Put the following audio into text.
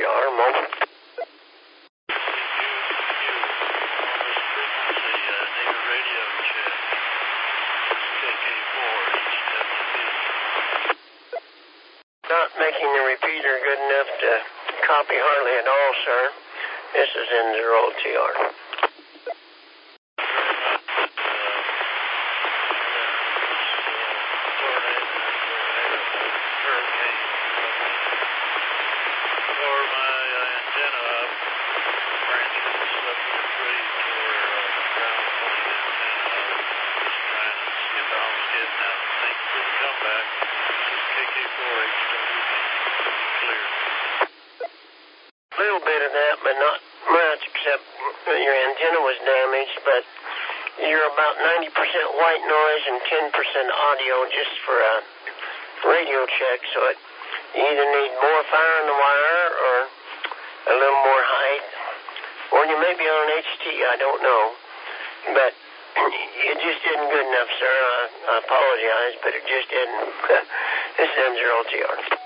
LTR, mobile. Not making the repeater good enough to copy hardly at all, sir. This is N0LTR. A little bit of that, but not much, except your antenna was damaged, but you're about 90% white noise and 10% audio just for a radio check, so you either need more fire in the wire or a little more height, or you may be on an HT, I don't know, but it just isn't good enough, sir. I apologize, but it just isn't. This is N0LTR.